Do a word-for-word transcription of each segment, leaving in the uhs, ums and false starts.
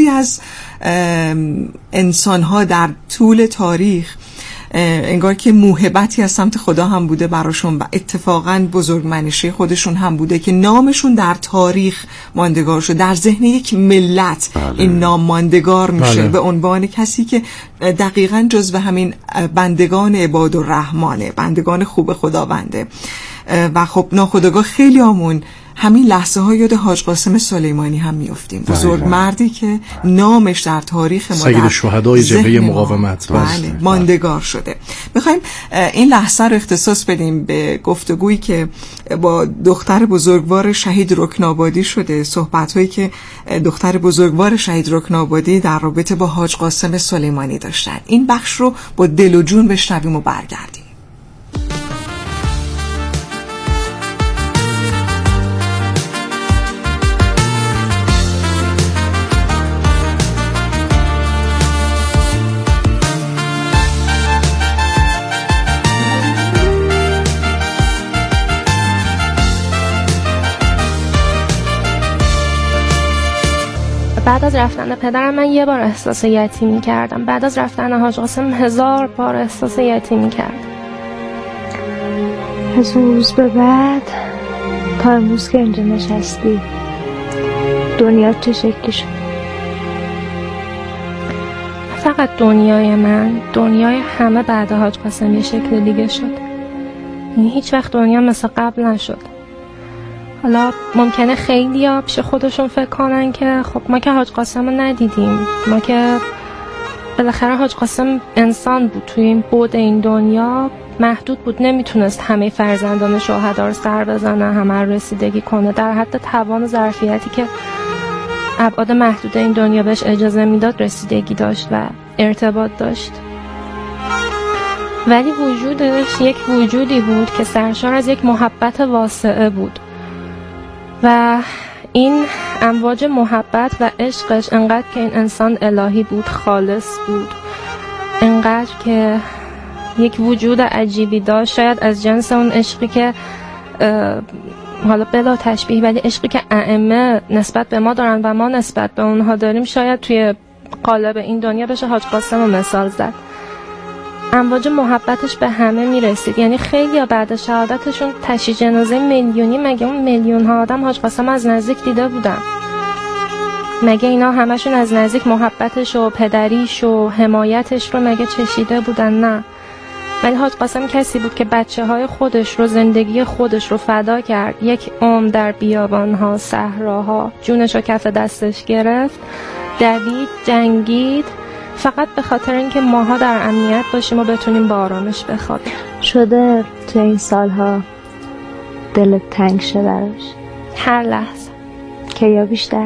از انسان‌ها در طول تاریخ انگار که موهبتی از سمت خدا هم بوده براشون و اتفاقاً بزرگمنشی خودشون هم بوده که نامشون در تاریخ ماندگار شد. در ذهن یک ملت بله. این نام ماندگار میشه بله. به عنوان کسی که دقیقاً جزو همین بندگان عباد الرحمنه، بندگان خوب خداونده. و خب ناخودآگاه خیلی آمون همین لحظه ها یاد حاج قاسم سلیمانی هم میافتیم، بزرگ مردی که نامش در تاریخ ما سید شهدای جبهه مقاومت بله ماندگار شده. میخوایم این لحظه رو اختصاص بدیم به گفتگویی که با دختر بزرگوار شهید رکنابادی شده، صحبت هایی که دختر بزرگوار شهید رکنابادی در رابطه با حاج قاسم سلیمانی داشتن. این بخش رو با دل و جون بشنویم و برگردیم. بعد از رفتن پدرم من یه بار احساس یتیمی کردم. بعد از رفتن حاج قاسم هزار بار احساس یتیمی کردم. از اون روز به بعد تا امروز که اینجا نشستی دنیا چه شکلی شد؟ فقط دنیای من، دنیای همه بعد حاج قاسم یه شکل دیگه شد. یعنی هیچ وقت دنیا مثل قبل نشد. حالا ممکنه خیلی ها پیش خودشون فکر کنن که خب ما که حاج قاسم رو ندیدیم، ما که بالاخره حاج قاسم انسان بود، توی این بعد این دنیا محدود بود، نمیتونست همه فرزندان شهدا رو سر بزنه، همه رو رسیدگی کنه، در حد توان و ظرفیتی که ابعاد محدود این دنیا بهش اجازه میداد رسیدگی داشت و ارتباط داشت. ولی وجودش یک وجودی بود که سرشار از یک محبت واسعه بود و این امواج محبت و عشقش انقدر که این انسان الهی بود، خالص بود، انقدر که یک وجود عجیبی داشت، شاید از جنس اون عشقی که حالا بلا تشبیه ولی عشقی که ائمه نسبت به ما دارن و ما نسبت به اونها داریم شاید توی قالب این دنیا بشه حاج قاسم رو مثال زد. امواج محبتش به همه میرسید. یعنی خیلی ها بعد شهادتشون تشییع جنازه میلیونی، مگه اون میلیون ها آدم حاج قاسم از نزدیک دیده بودن؟ مگه اینا همشون از نزدیک محبتش و پدریش و حمایتش رو مگه چشیده بودن؟ نه. ولی حاج قاسم کسی بود که بچه های خودش رو، زندگی خودش رو فدا کرد، یک عمر در بیابانها، صحراها جونش رو کف دستش گرفت، دوید، جنگید، فقط به خاطر اینکه ماها در امنیت باشیم و بتونیم با آرامش بخوابیم. شده تو این سالها دلت تنگ شه براش؟ هر لحظه. که یا بیشتر؟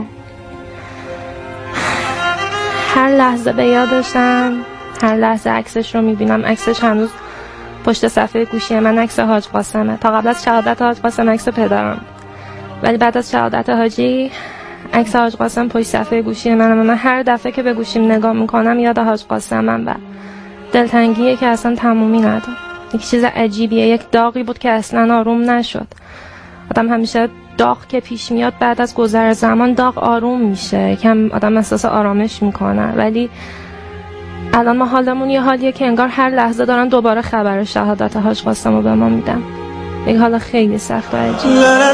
هر لحظه به یادشم، هر لحظه عکسش رو میبینم. عکسش هنوز پشت صفحه گوشی من عکس حاج قاسمه. تا قبل از شهادت حاج قاسم عکس پدرم، ولی بعد از شهادت حاجی عکس حاج قاسم پشت صفحه گوشی منه. من هر دفعه که به گوشیم نگاه میکنم یاد حاج قاسمم و دلتنگیه که اصلا تمومی نداره. یک چیز عجیبیه، یک داغی بود که اصلا آروم نشد. آدم همیشه داغ که پیش میاد بعد از گذر زمان داغ آروم میشه، کم آدم احساس آرامش میکنه. ولی الان ما حالمون یه حالیه که انگار هر لحظه دارن دوباره خبر شهادت حاج قاسم رو به ما میدن. یک حال خیلی سخت و عجیب.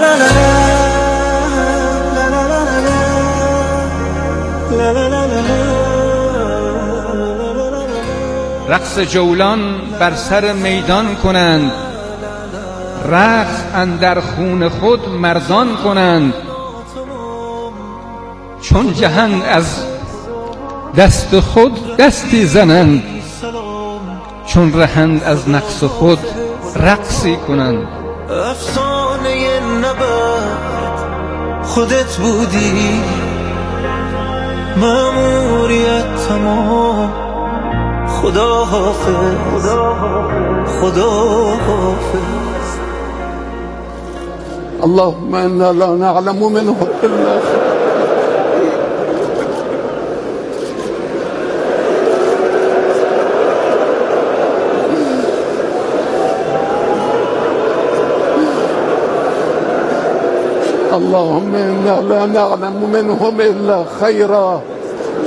رقص جولان بر سر میدان کنند، رقص اندر خون خود مرزان کنند. چون جهان از دست خود دستی زنند، چون رهند از نقص خود رقصی کنند. افسانه نبرد خودت بودی، مأموریت تمام. خدا حافظ، خدا حافظ. اللهم انا لا نعلم منه الا خير. اللهم انا لا نعلم منهم الا خيرا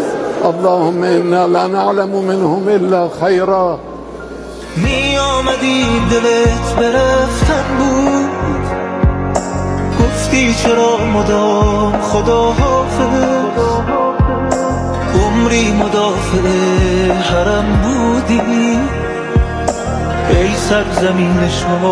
اللهم انا لا نعلم منهم الا خیرا. می آمدی دلت برفتن بود، گفتی چرا مدام خدا حافظ، عمری مدافع حرم بودی. ای سرزمین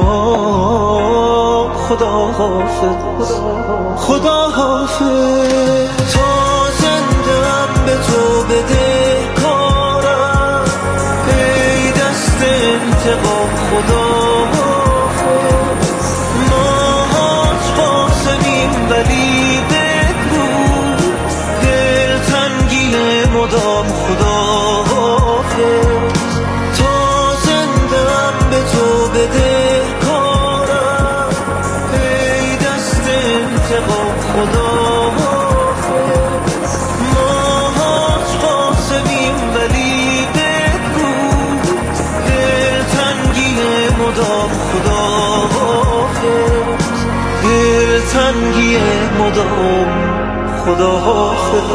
شما خدا حافظ، خدا حافظ. تا زنده‌ام به تو بده کارم، ای دست انتقام خدا حافظ. ما هاش قاسمیم ولی بگو، دلتنگی مدام خدا حافظ. بده کارم، ای دست انتقام خدا حافظ. ما هاش قاسمیم ولی بگو، دلتنگی مدام خدا حافظ، دلتنگی مدام خدا حافظ.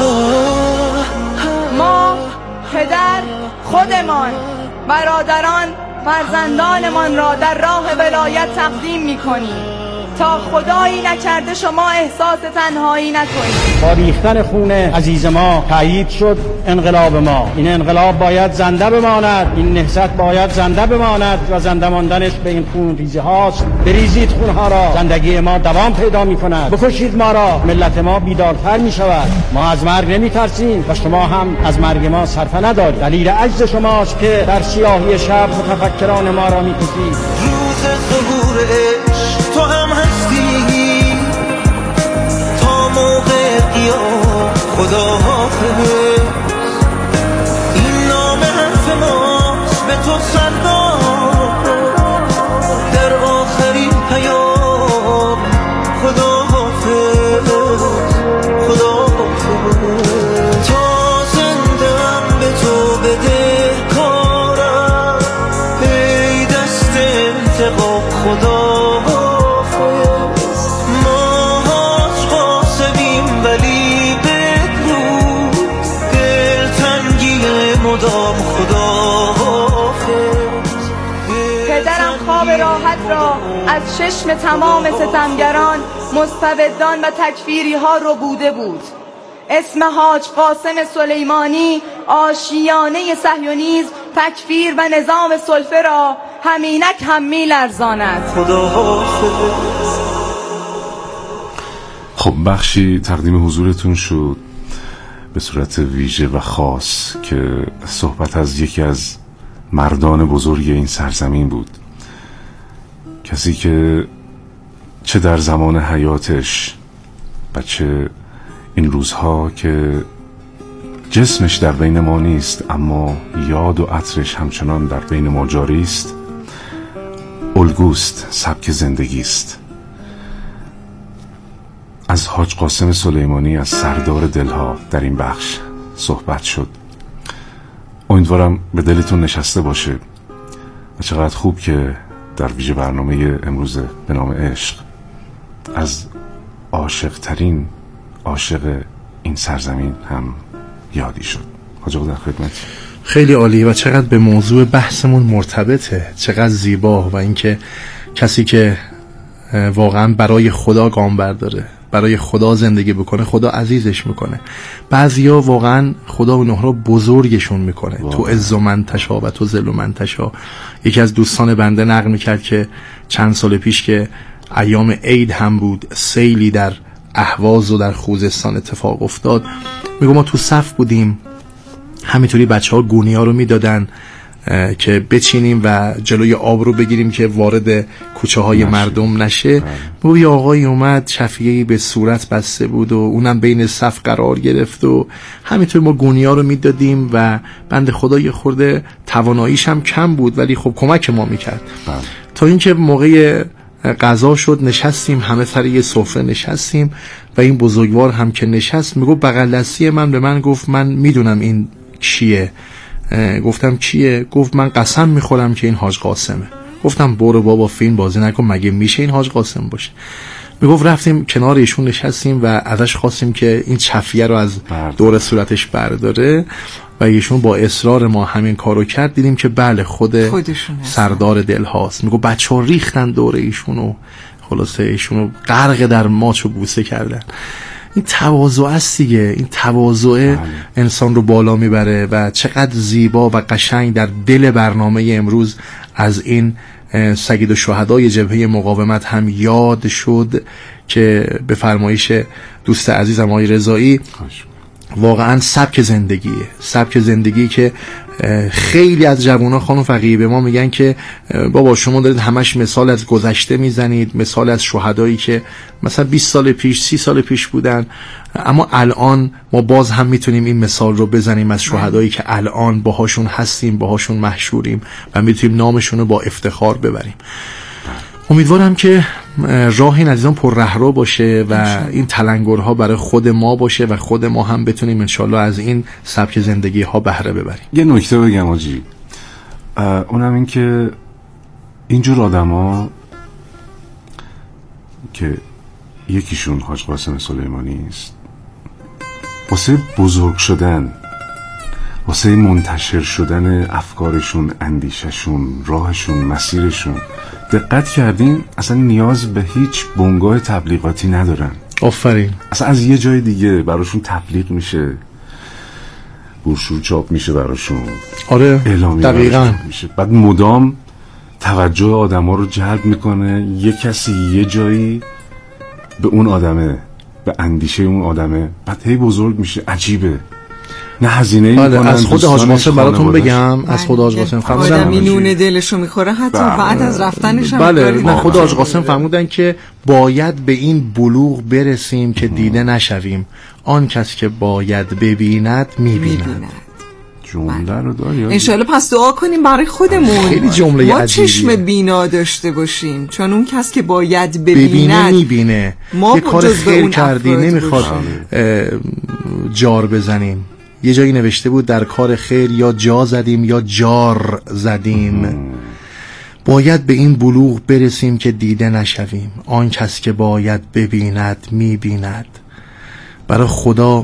ما پدر خودمان، برادران فرزندانمان را در راه ولایت تقدیم می‌کنیم تا خدایی نکرده شما احساس تنهایی نکنید. با ریختن خون عزیز ما تایید شد انقلاب ما. این انقلاب باید زنده بماند، این نهضت باید زنده بماند و زنده ماندنش به این خون ریزی هاست. بریزید خونها را، زندگی ما دوام پیدا می‌کند. بکشید ما را، ملت ما بیدارتر می‌شود. ما از مرگ نمی‌ترسیم و شما هم از مرگ ما صرفه ندارید. دلیل عجز شماست که در سیاهی شب متفکران ما را می‌کشید. روز ظهور عشق تو هم هستی، تا موقع قیام خدا حافظ. این نام حرف ماست به تو سلام، در آخرین پیام خدا حافظ، خدا حافظ. تا زنده‌ام به تو بده کارم، ای دست انتقام خدا حافظ. ما هاش قاسمیم ولی بگو، دلتنگی مدام خدا حافظ. پدرم خواب راحت را از چشم تمام ستمگران، مستبدان و تکفیری ها رو بوده بود. اسم حاج قاسم سلیمانی آشیانه صهیونیسم، تکفیر و نظام سلفه را همینک هم می‌لرزاند. خدا حافظ. خب بخشی تقدیم حضورتون شد به صورت ویژه و خاص که صحبت از یکی از مردان بزرگ این سرزمین بود، کسی که چه در زمان حیاتش و چه این روزها که جسمش در بین ما نیست اما یاد و عطرش همچنان در بین ما جاری است، الگوست، سبک زندگی است. از حاج قاسم سلیمانی، از سردار دلها در این بخش صحبت شد. امیدوارم به دلتون نشسته باشه و چقدر خوب که در ویژه برنامه امروز به نام عشق از عاشق ترین عاشق این سرزمین هم یادی شد. حاج آقا در خدمت. خیلی عالی و چقدر به موضوع بحثمون مرتبطه، چقدر زیبا. و اینکه کسی که واقعا برای خدا گام برداره، برای خدا زندگی بکنه، خدا عزیزش میکنه. بعضیا واقعا خدا اونها رو بزرگشون میکنه. واقعا. تو عز و منتشا و تو ذل و منتشا. یکی از دوستان بنده نقل میکرد که چند سال پیش که ایام عید هم بود، سیلی در اهواز و در خوزستان اتفاق افتاد. میگم ما تو صف بودیم، همینطوری بچه ها گونی ها رو میدادن که بچینیم و جلوی آب رو بگیریم که وارد کوچه های نشه. مردم نشه. و یه آقایی اومد، شفیعی به صورت بسته بود و اونم بین صف قرار گرفت و همینطور ما گونی ها رو میدادیم و بنده خدا یه خورده تواناییش هم کم بود ولی خب کمک ما میکرد. تا اینکه موقع غذا شد، نشستیم همه سر یه سفره نشستیم و این بزرگوار هم که نشست میگو بغل دستی من به من گفت من میدونم این چیه. گفتم چیه؟ گفت من قسم میخورم که این حاج قاسمه. گفتم برو بابا فیلم بازی نکن، مگه میشه این حاج قاسم باشه؟ میگفت رفتیم کنار ایشون نشستیم و ازش خواستیم که این چفیه رو از دور صورتش برداره و ایشون با اصرار ما همین کارو کرد. دیدیم که بله خود سردار دل هاست. میگو بچه ها ریختن دور ایشونو، خلاصه ایشونو غرق در ماچ و بوسه کردن. این تواضع است دیگه، این تواضع انسان رو بالا میبره و چقدر زیبا و قشنگ در دل برنامه امروز از این سید الشهدای جبهه مقاومت هم یاد شد که به فرمایش دوست عزیزم آقای رضایی واقعا سبک زندگیه، سبک زندگی که خیلی از جوانان خانم فقیه به ما میگن که بابا شما دارید همش مثال از گذشته میزنید، مثال از شهدایی که مثلا بیست سال پیش سی سال پیش بودن، اما الان ما باز هم میتونیم این مثال رو بزنیم از شهدایی که الان باهاشون هستیم، باهاشون محشوریم و میتونیم نامشون رو با افتخار ببریم. امیدوارم که راه این عزیزان پر رهرو باشه و این تلنگرها برای خود ما باشه و خود ما هم بتونیم انشالله از این سبک زندگی ها بهره ببریم. یه نکته بگم آجی، اونم این که اینجور آدم ها که یکیشون حاج قاسم سلیمانی است، واسه بزرگ شدن، واسه منتشر شدن افکارشون، اندیششون، راهشون، مسیرشون، دقت کردین اصلا نیاز به هیچ بنگاه تبلیغاتی ندارن. آفرین. اصلا از یه جای دیگه براشون تبلیغ میشه، بروشور چاپ میشه براشون، آره اعلامیه دقیقاً میشه، بعد مدام توجه آدما رو جلب میکنه. یه کسی یه جایی به اون آدمه، به اندیشه اون آدمه، بعد هی بزرگ میشه. عجیبه. نه هزینه‌ای میکنن. از خود حاج قاسم براتون بگم، از خود حاج قاسم فرمودن آدمی نون دلشو میخوره حتی بعد از رفتنش هم. بله نه خود حاج قاسم فرمودن که باید به این بلوغ برسیم که دیده نشویم، آن کسی که باید ببیند میبیند. جمله رو داری انشالله پس دعا کنیم برای خودمون خیلی جمله ما عجیبیه. چشم بینا داشته باشیم، چون اون کس که باید ببیند ببینه میبینه. ما یه کار خیر کردی نمیخواد جار بزنیم. یه جایی نوشته بود در کار خیر یا جا زدیم یا جار زدیم. باید به این بلوغ برسیم که دیده نشویم، آن کس که باید ببیند میبیند. برای خدا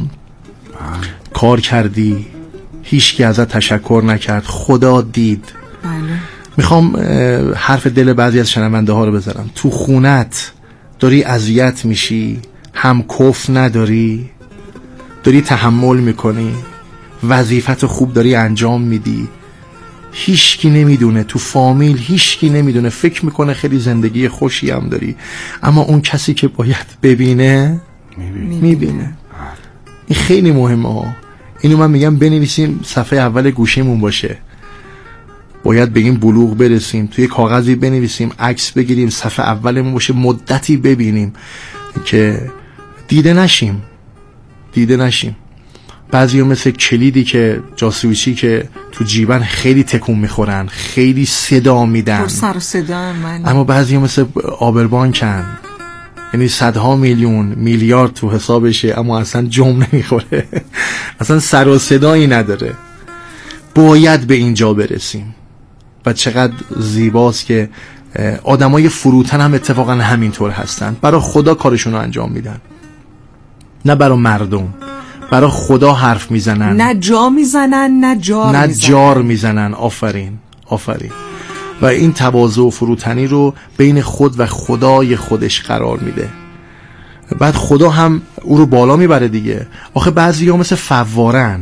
کار کردی، هیچ کی ازت تشکر نکرد، خدا دید. بله. میخوام حرف دل بعضی از شنونده ها رو بذارم. تو خونت داری اذیت میشی، هم کف نداری، داری تحمل میکنی، وظیفت خوب داری انجام میدی، هیچکی نمیدونه، تو فامیل هیچکی نمیدونه، فکر میکنه خیلی زندگی خوشی هم داری، اما اون کسی که باید ببینه میبینه, میبینه. این خیلی مهمه ها. اینو من میگم بنویسیم صفحه اول گوشیمون باشه. باید به این بلوغ برسیم، توی کاغذی بنویسیم، عکس بگیریم، صفحه اولمون باشه، مدتی ببینیم که دیده نشیم دیده نشیم. بعضی ها مثل کلیدی که جاسویچی که تو جیبن خیلی تکون میخورن، خیلی صدا میدن، سر صدا من. اما بعضی ها مثل آبربانکن، یعنی صدها میلیون میلیارد تو حسابشه اما اصلا جم نمیخوره اصلا سر و صدایی نداره. باید به اینجا برسیم و چقدر زیباست که آدمای فروتن هم اتفاقا همینطور هستن، برای خدا کارشون رو انجام میدن، نه برای مردم، برای خدا حرف میزنن، نه جا میزنن نه جار نه میزنن. جار میزنن. آفرین آفرین. و این تواضع و فروتنی رو بین خود و خدای خودش قرار میده. بعد خدا هم او رو بالا میبره دیگه. آخه بعضی ها مثل فوارن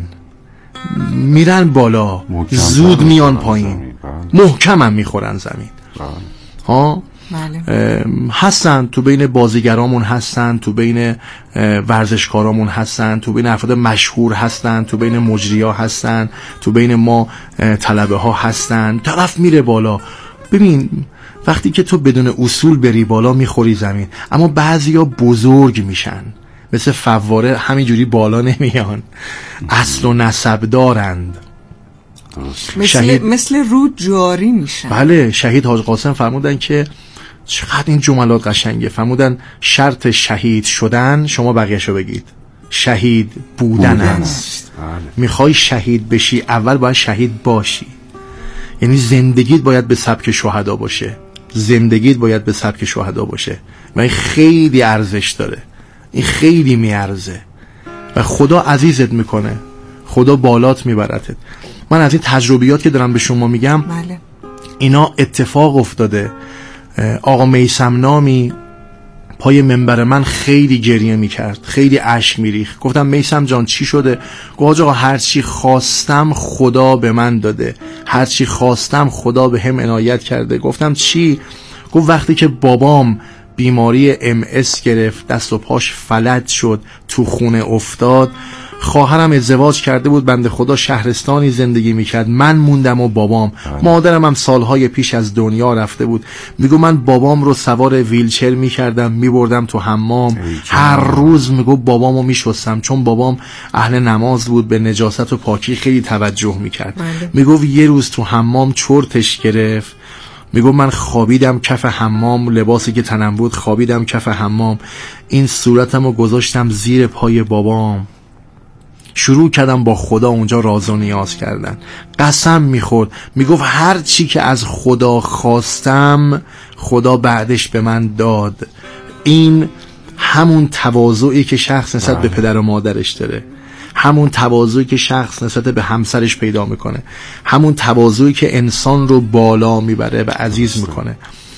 میرن بالا زود میان پایین، محکم هم میخورن زمین. ها بله. هستن تو بین بازیگرامون، هستن تو بین ورزشکارامون، هستن تو بین افراد مشهور، هستن تو بین مجریا، هستن تو بین ما طلبه ها، هستن. طرف میره بالا. ببین وقتی که تو بدون اصول بری بالا میخوری زمین، اما بعضیا بزرگ میشن مثل فواره، همینجوری بالا نمیان، اصل و نسب دارند، مثل, شهید... مثل رود جاری میشن. بله. شهید حاج قاسم فرمودن که چقدر این جملات قشنگه. فرمودن شرط شهید شدن، شما بقیه‌شو بگید، شهید بودن است. میخوای شهید بشی اول باید شهید باشی. یعنی زندگیت باید به سبک شهدا باشه، زندگیت باید به سبک شهدا باشه. و این خیلی ارزش داره، این خیلی میارزه و خدا عزیزت میکنه، خدا بالات میبرتت. من از این تجربیات که دارم به شما میگم بله. اینا اتفاق افتاده. آقا میثم نامی پای منبر من خیلی گریه میکرد، خیلی اشک میریخت. گفتم میثم جان چی شده؟ گفت آقا هر چی خواستم خدا به من داده، هر چی خواستم خدا به هم عنایت کرده. گفتم چی؟ گفت وقتی که بابام بیماری ام اس گرفت، دست و پاش فلج شد، تو خونه افتاد، خواهرم ازدواج کرده بود، بنده خدا شهرستانی زندگی میکرد، من موندم و بابام. مادرم هم سالهای پیش از دنیا رفته بود. میگو من بابام رو سوار ویلچر میکردم، میبردم تو حمام، هر روز میگو بابامو میشستم، چون بابام اهل نماز بود، به نجاست و پاکی خیلی توجه میکرد. میگو یه روز تو حمام چرتش گرفت، میگو من خوابیدم کف حمام، لباسی که تنم بود خوابیدم کف حمام، این صورتمو گذاشتم زیر پای بابام، شروع کردم با خدا اونجا راز و نیاز کردن. قسم میخورد، میگفت هر چی که از خدا خواستم خدا بعدش به من داد. این همون تواضعی که شخص نسبت به پدر و مادرش داره، همون تواضعی که شخص نسبت به همسرش پیدا میکنه، همون تواضعی که انسان رو بالا میبره و عزیز میکنه.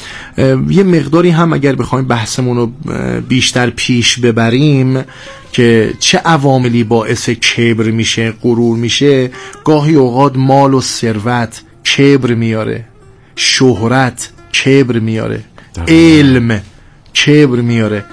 یه مقداری هم اگر بخوایم بحثمون رو بیشتر پیش ببریم که چه عواملی باعث کبر میشه، غرور میشه، گاهی اوقات مال و ثروت کبر میاره، شهرت کبر میاره، علم کبر میاره،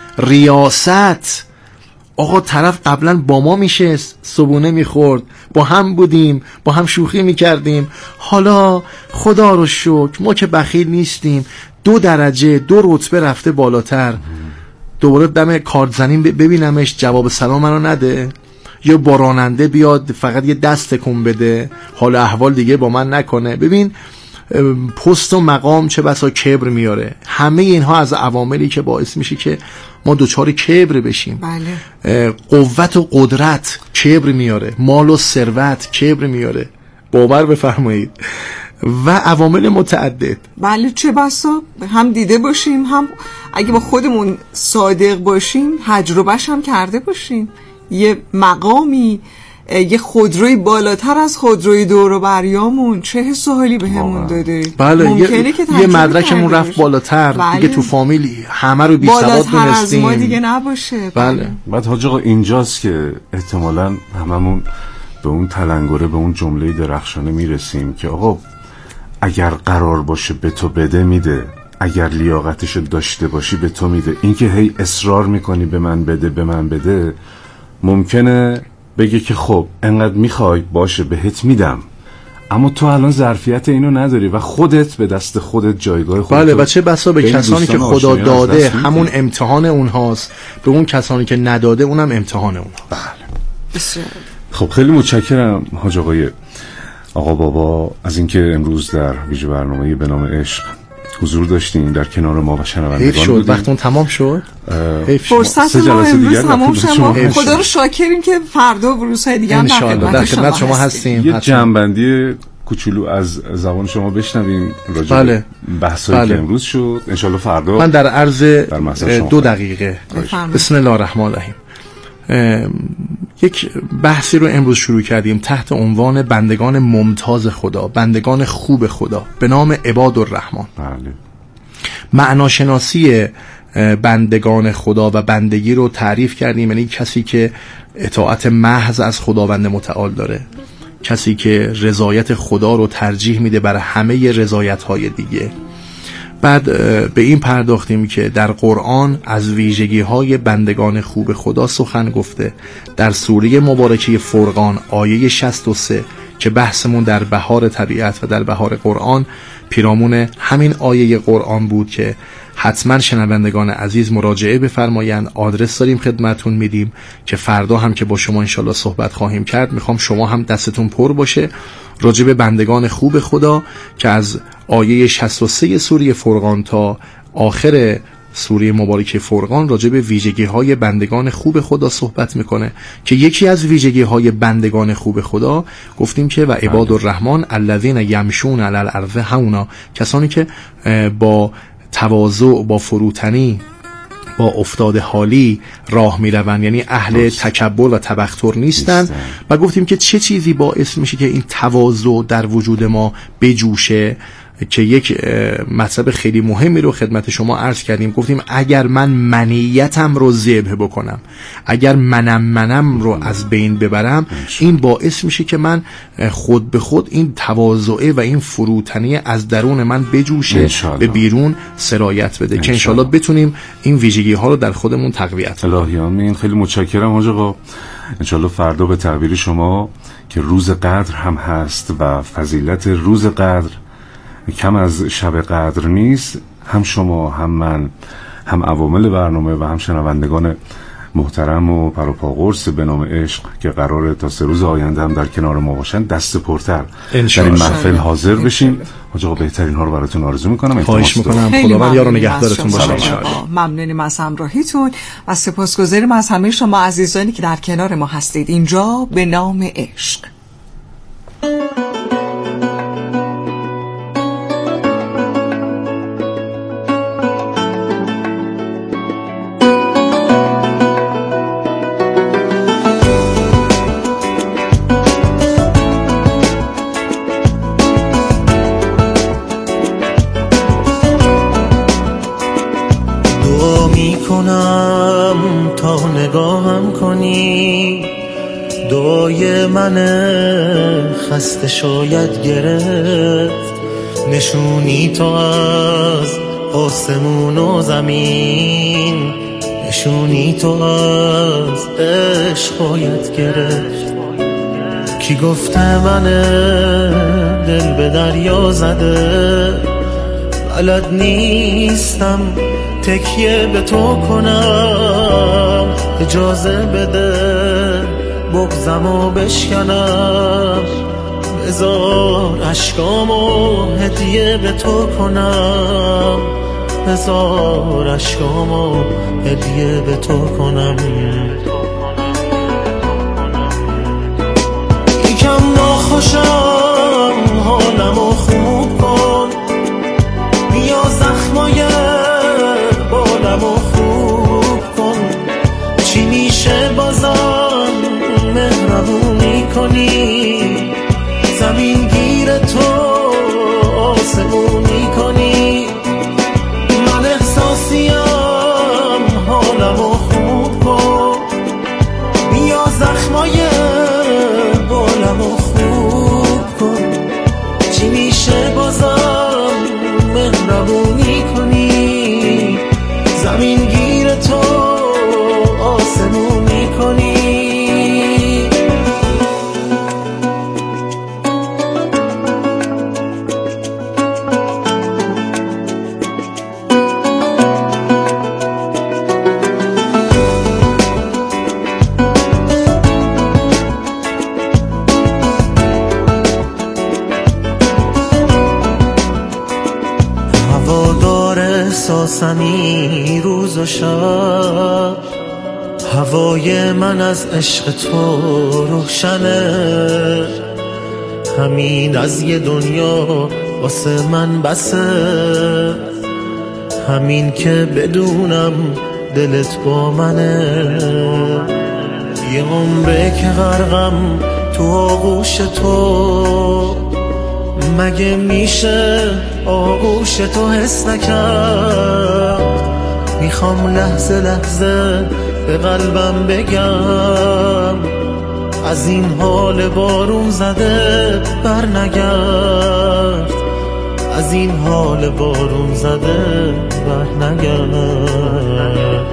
ریاست. آقا طرف قبلا با ما میشست، صبونه میخورد، با هم بودیم، با هم شوخی میکردیم، حالا خدا رو شکر ما که بخیل نیستیم، دو درجه دو رتبه رفته بالاتر، دوباره دم کارت زنین ببینمش جواب سلام منو نده، یا با راننده بیاد فقط یه دست تکون بده، حال احوال دیگه با من نکنه. ببین پست و مقام چه بسا کبر میاره. همه اینها از عواملی که باعث میشه که ما دوچار کبر بشیم. بله. قوت و قدرت کبر میاره، مال و ثروت کبر میاره، باور بفرمایید، و عوامل متعدد. بله، چه بسا هم دیده باشیم، هم اگه با خودمون صادق باشیم تجربهش هم کرده باشیم. یه مقامی، یه خودروی بالاتر از خودروی دور و بریامون چه حس و حالی بهمون داده. بله، یه, یه مدرکمون رفت بالاتر. بله. دیگه تو فامیلی همه رو بی سواد دونستیم، بالاتر از ما دیگه نباشه. بله. بعد حاج آقا اینجاست که احتمالاً هممون به اون تلنگره، به اون جمله درخشانه میرسیم که آقا اگر قرار باشه به تو بده میده، اگر لیاقتشو داشته باشی به تو میده. اینکه هی اصرار میکنی به من بده به من بده، ممکنه بگه که خب انقدر میخوای باشه بهت میدم، اما تو الان ظرفیت اینو نداری و خودت به دست خودت جایگاه خودت. بله، و چه بسا به کسانی که خدا داده همون امتحان اونهاست، به اون کسانی که نداده اونم امتحان اونها. بله. خب خیلی متشکرم حاج آقای آقا بابا از اینکه امروز در ویژه برنامه به نام عشق حضور داشتین، در کنار ما و شنوندگان بودین. وقتون تمام شد. فرصت ما امروز تمام شد. خدا رو شاکریم که فردا و روزهای دیگه هم در خدمت شما هستیم. یه جنبندی کوچولو از زبان شما بشنویم راجع به بله. بحثایی بله. که امروز شد. انشالله فردا من در عرض در دو دقیقه بسم الله الرحمن الرحیم یک بحثی رو امروز شروع کردیم تحت عنوان بندگان ممتاز خدا، بندگان خوب خدا به نام عباد الرحمن. بله. معناشناسی بندگان خدا و بندگی رو تعریف کردیم، یعنی کسی که اطاعت محض از خداوند متعال داره، کسی که رضایت خدا رو ترجیح میده بر همه رضایت‌های دیگه. بعد به این پرداختیم که در قرآن از ویژگی‌های بندگان خوب خدا سخن گفته. در سوره مبارکه فرقان آیه شصت و سه که بحثمون در بهار طبیعت و در بهار قرآن پیرامون همین آیه قرآن بود که حتما شنوندگان عزیز مراجعه بفرمایند. آدرس داریم خدمتون میدیم که فردا هم که با شما انشالله صحبت خواهیم کرد. میخوام شما هم دستتون پر باشه راجع به بندگان خوب خدا که از آیه شصت و سه سوره فرقان تا آخر سوره مبارکه فرقان راجع به ویژگی‌های بندگان خوب خدا صحبت میکنه که یکی از ویژگی‌های بندگان خوب خدا گفتیم که و عباد الرحمن الذین یمشون علی الارض هونا، کسانی که با تواضع، با فروتنی با افتاده حالی راه میروند، یعنی اهل تکبر و تبختر نیستن. و گفتیم که چه چیزی باعث میشه که این تواضع در وجود ما بجوشه، که یک مطلب خیلی مهمی رو خدمت شما عرض کردیم. گفتیم اگر من منیتم رو ذبح بکنم، اگر منم منم رو از بین ببرم، این باعث میشه که من خود به خود این تواضعه و این فروتنی از درون من بجوشه، به بیرون سرایت بده، که انشالله بتونیم این ویژگی ها رو در خودمون تقویت کنیم. الهی آمین. خیلی متشکرم حاج آقا. انشالله فردا به تعبیر شما که روز قدر هم هست و فضیلت روز قدر کم از شب قدر نیست، هم شما هم من هم عوامل برنامه و هم شنوندگان محترم و پروپاقرص به نام عشق که قراره تا سه روز آینده هم در کنار ما باشن دست پرتر در این محفل حاضر بشیم. حاج آقا بهترین ها رو براتون آرزو میکنم. خواهش میکنم. خداوند یار و نگهدارتون باشه. ممنونیم از همراهیتون و سپاسگزاریم از همه شما عزیزانی که در کنار ما هستید اینجا به نام عشق. دعای من خسته شاید گرفت، نشونی تو از آسمون و زمین، نشونی تو از عشق باید گرفت. کی گفته من دل به دریا زده، بلد نیستم تکیه به تو کنم، اجازه بده بغزمو بشکنم، بذار عشقامو هدیه به تو کنم، بذار عشقامو هدیه به تو کنم. یکم ناخوشم حالمو خوب کن، بیا زخمای بالمو خوب کن، چی میشه بازم مهربونی کنی، زمین گیر تو آسمونی کنی، من احساسیم حالمو خوب کن، بیا زخمای بالمو خوب کن، چی میشه بازم مهربونی کنی، زمین گیر تو آسمونی کنی. احساسمی روز و شب، هوای من از عشق تو روشنه، همین از یه دنیا واسه من بسه، همین که بدونم دلت با منه، یه عمره که غرقم تو آغوش تو، مگه میشه آغوش تو حس نکرد، میخوام لحظه لحظه به قلبم بگم، از این حال بارون زده بر نگرد، از این حال بارون زده بر نگرد.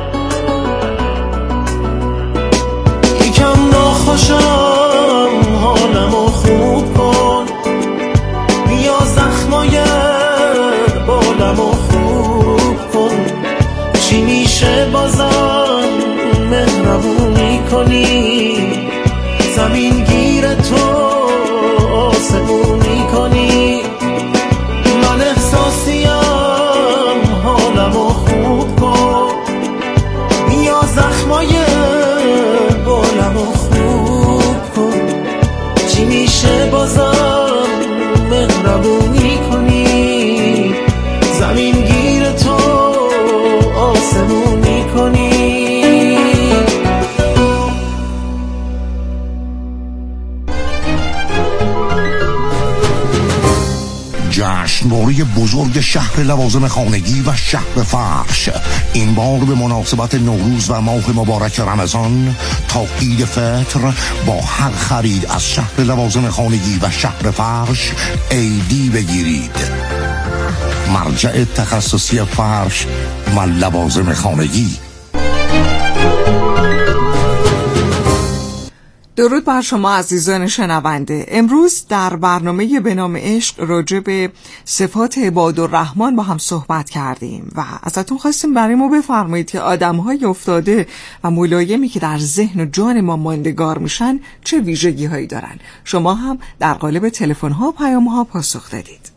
یکم ناخوشم حالمو خوب کن، بیا زخمای بالمو خوب کن، چی میشه بازم مهربونی کنی، زمین گیر تو آسمونی کنی، من احساسیم حالمو خوب کن، بیا زخمای بالمو خوب کن، چی میشه بازم مهربونی کنی، زمین گیر تو آسمونی کنی. جشنواره بزرگ شهر لوازم خانگی و شهر فرش، این بار به مناسبت نوروز و ماه مبارک رمضان تا عید فطر با هر خرید از شهر لوازم خانگی و شهر فرش ایدی بگیرید. مرجع تخصصی فرش و لوازم خانگی. درود بر شما عزیزان شنونده. امروز در برنامه به نام عشق راجع به صفات عبادالرحمن با هم صحبت کردیم و ازتون خواستیم برای ما بفرمایید که آدم‌های افتاده و ملایمی که در ذهن و جان ما ماندگار میشن چه ویژگی هایی دارن. شما هم در قالب تلفن ها و پیام ها پاسخ دادید.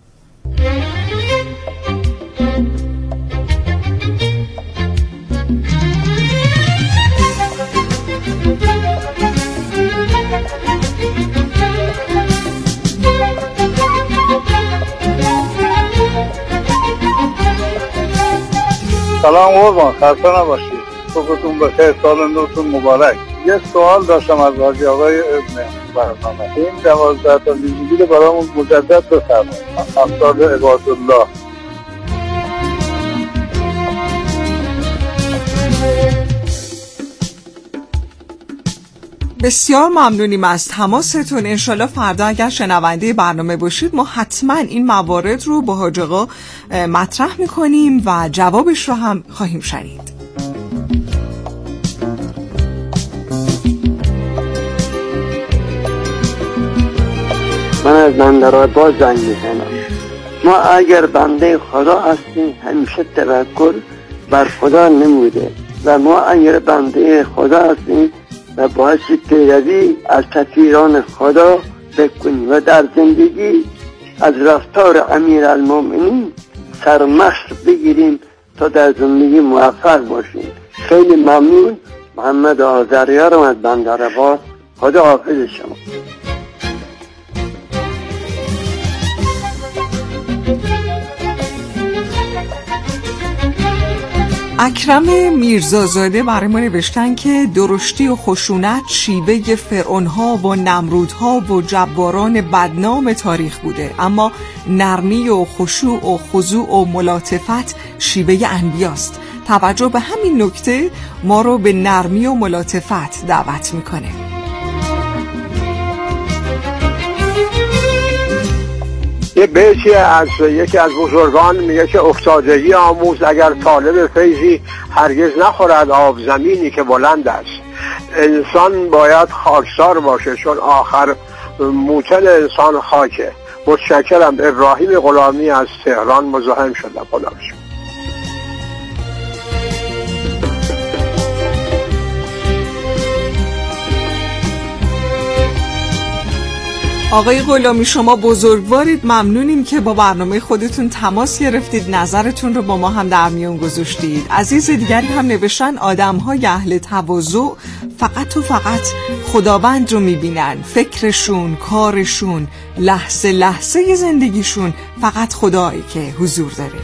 سلام قربان، خسته نباشید. صبحتون بخیر، سال نوتون مبارک. یه سوال داشتم از حاجی آقای ابن برنامه. این دوازده تا ویژگی رو برامون مجدد بفرمایید. افراد عبادالله. بسیار ممنونیم از تماستون. انشالله فردا اگر شنونده برنامه باشید ما حتما این موارد رو با حاج آقا مطرح میکنیم و جوابش رو هم خواهیم شنید. من از بندرآباد زنگ میزنم. ما اگر بنده خدا هستیم همیشه توکل بر خدا نموده و ما اگر بنده خدا هستیم و باعث پیروی از سفیران خدا بکنیم و در زندگی از رفتار امیرالمومنین سرمشق بگیریم تا در زندگی موفق باشیم. خیلی ممنون. محمد آذریارم از بندرآباد. خدا حافظ شما. اکرم میرزازاده برای ما نوشتن که درشتی و خشونت شیوه فرعونها و نمرودها و جباران بدنام تاریخ بوده، اما نرمی و خشوع و خضوع و ملاطفت شیوه انبیاست. توجه به همین نکته ما رو به نرمی و ملاطفت دعوت میکنه. یه بیتی از یکی از بزرگان میگه که افتادگی آموز اگر طالب فیضی هرگز نخورد آب زمینی که بلند است. انسان باید خاکسار باشه چون آخر موتن انسان خاکه. متشکرم. ابراهیم غلامی از تهران مزاحم شدم. خدا باشم. آقای غلامی شما بزرگوارید. ممنونیم که با برنامه خودتون تماس گرفتید، نظرتون رو با ما هم در میون گذاشتید. عزیز دیگری هم نوشتن آدم‌های اهل تواضع فقط و فقط خداوند رو میبینن. فکرشون، کارشون، لحظه لحظه زندگیشون فقط خدایی که حضور داره.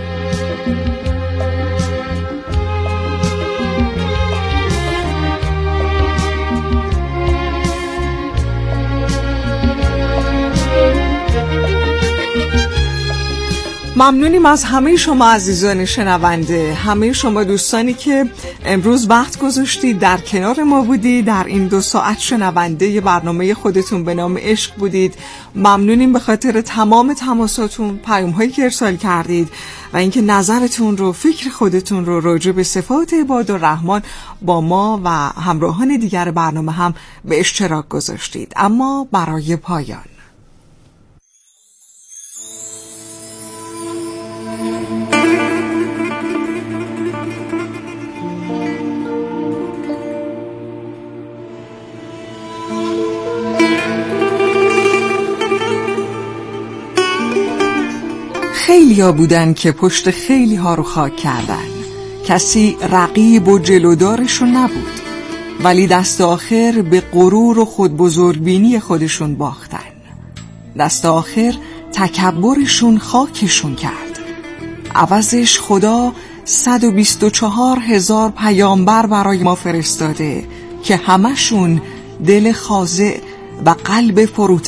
ممنونیم از همه شما عزیزان شنونده، همه شما دوستانی که امروز وقت گذاشتید در کنار ما بودید، در این دو ساعت شنونده برنامه خودتون به نام عشق بودید. ممنونیم به خاطر تمام تماساتون، پیام هایی که ارسال کردید و اینکه نظرتون رو، فکر خودتون رو راجع به صفات عبادالرحمن با ما و همراهان دیگر برنامه هم به اشتراک گذاشتید. اما برای پایان خیلی ها بودن که پشت خیلی ها رو خاک کردن، کسی رقیب و جلودارشون نبود، ولی دست آخر به غرور و خود بزرگبینی خودشون باختن. دست آخر تکبرشون خاکشون کرد. عوضش خدا صد و بیست و چهار هزار پیامبر برای ما فرستاده که همشون دل خاضع و قلب فروتن